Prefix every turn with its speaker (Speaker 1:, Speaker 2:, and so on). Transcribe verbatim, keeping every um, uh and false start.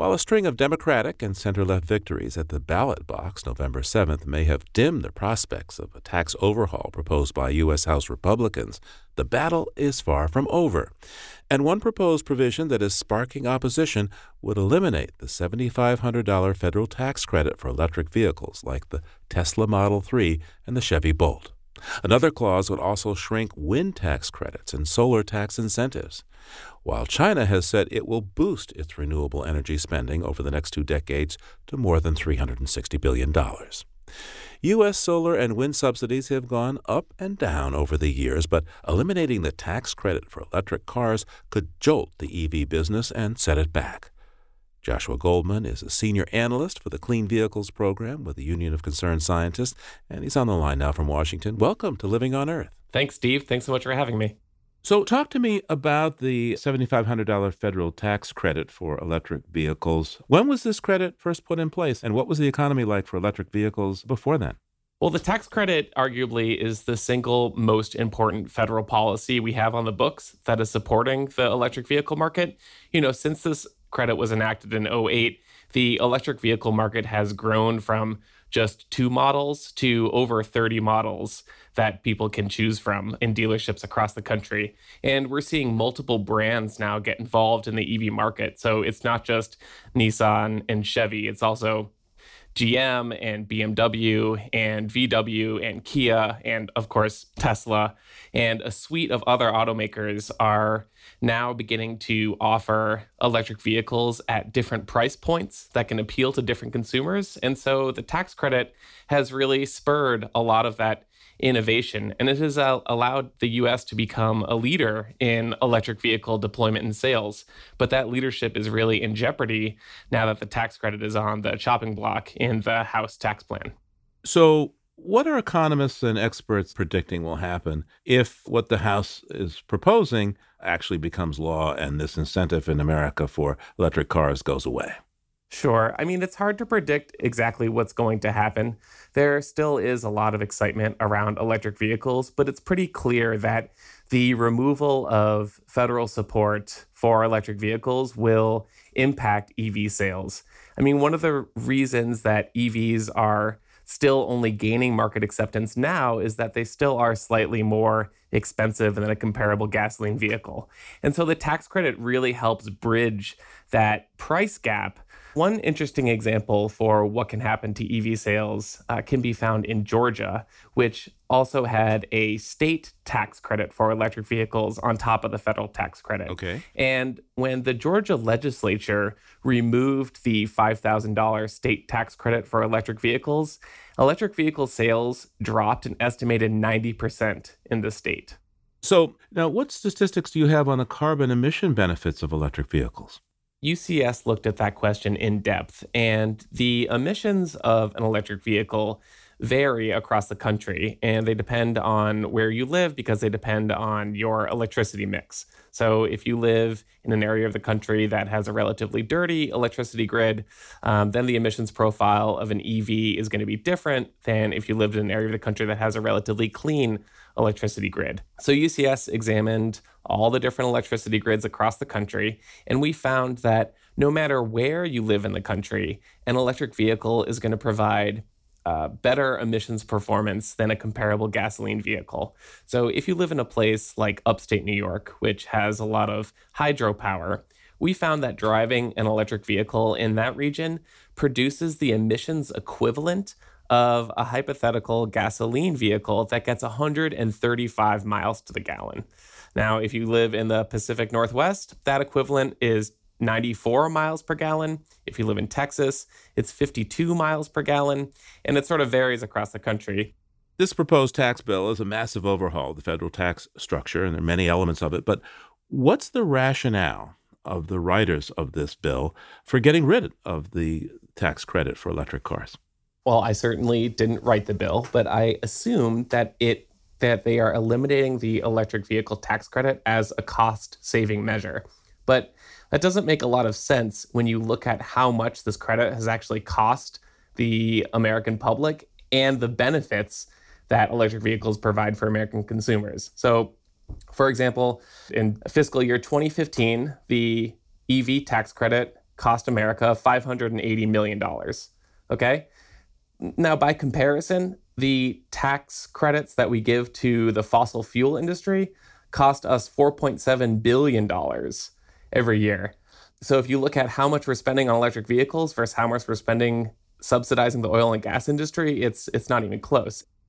Speaker 1: While a string of Democratic and center-left victories at the ballot box November seventh may have dimmed the prospects of a tax overhaul proposed by U S. House Republicans, the battle is far from over. And one proposed provision that is sparking opposition would eliminate the seven thousand five hundred dollars federal tax credit for electric vehicles like the Tesla Model three and the Chevy Bolt. Another clause would also shrink wind tax credits and solar tax incentives, while China has said it will boost its renewable energy spending over the next two decades to more than three hundred sixty billion dollars. U S solar and wind subsidies have gone up and down over the years, but eliminating the tax credit for electric cars could jolt the E V business and set it back. Joshua Goldman is a senior analyst for the Clean Vehicles Program with the Union of Concerned Scientists, and he's on the line now from Washington. Welcome to Living on Earth.
Speaker 2: Thanks, Steve. Thanks so much for having me.
Speaker 1: So talk to me about the seven thousand five hundred dollars federal tax credit for electric vehicles. When was this credit first put in place, and what was the economy like for electric vehicles before then?
Speaker 2: Well, the tax credit arguably is the single most important federal policy we have on the books that is supporting the electric vehicle market. You know, since this credit was enacted in oh eight, the electric vehicle market has grown from just two models to over thirty models that people can choose from in dealerships across the country. And we're seeing multiple brands now get involved in the E V market. So it's not just Nissan and Chevy, it's also G M and B M W and V W and Kia and, of course, Tesla. And a suite of other automakers are now beginning to offer electric vehicles at different price points that can appeal to different consumers. And so the tax credit has really spurred a lot of that innovation, and it has uh, allowed the U S to become a leader in electric vehicle deployment and sales. But that leadership is really in jeopardy now that the tax credit is on the chopping block in the House tax plan.
Speaker 1: So what are economists and experts predicting will happen if what the House is proposing actually becomes law and this incentive in America for electric cars goes away?
Speaker 2: Sure. I mean, it's hard to predict exactly what's going to happen. There still is a lot of excitement around electric vehicles, but it's pretty clear that the removal of federal support for electric vehicles will impact E V sales. I mean, one of the reasons that E Vs are still only gaining market acceptance now is that they still are slightly more expensive than a comparable gasoline vehicle. And so the tax credit really helps bridge that price gap. One interesting example for what can happen to E V sales uh, can be found in Georgia, which also had a state tax credit for electric vehicles on top of the federal tax credit.
Speaker 1: Okay.
Speaker 2: And when the Georgia legislature removed the five thousand dollars state tax credit for electric vehicles, electric vehicle sales dropped an estimated ninety percent in the state.
Speaker 1: So now what statistics do you have on the carbon emission benefits of electric vehicles?
Speaker 2: U C S looked at that question in depth, and the emissions of an electric vehicle vary across the country, and they depend on where you live because they depend on your electricity mix. So if you live in an area of the country that has a relatively dirty electricity grid, um, then the emissions profile of an E V is going to be different than if you lived in an area of the country that has a relatively clean electricity grid. So U C S examined all the different electricity grids across the country, and we found that no matter where you live in the country, an electric vehicle is going to provide uh, better emissions performance than a comparable gasoline vehicle. So if you live in a place like upstate New York, which has a lot of hydropower, we found that driving an electric vehicle in that region produces the emissions equivalent of a hypothetical gasoline vehicle that gets one hundred thirty-five miles to the gallon. Now, if you live in the Pacific Northwest, that equivalent is ninety-four miles per gallon. If you live in Texas, it's fifty-two miles per gallon, and it sort of varies across the country.
Speaker 1: This proposed tax bill is a massive overhaul of the federal tax structure, and there are many elements of it. But what's the rationale of the writers of this bill for getting rid of the tax credit for electric cars?
Speaker 2: Well, I certainly didn't write the bill, but I assume that it that they are eliminating the electric vehicle tax credit as a cost-saving measure. But that doesn't make a lot of sense when you look at how much this credit has actually cost the American public and the benefits that electric vehicles provide for American consumers. So, for example, in fiscal year twenty fifteen, the E V tax credit cost America five hundred eighty million dollars. Okay? Now, by comparison, the tax credits that we give to the fossil fuel industry cost us four point seven billion dollars every year. So if you look at how much we're spending on electric vehicles versus how much we're spending subsidizing the oil and gas industry, it's it's not even close.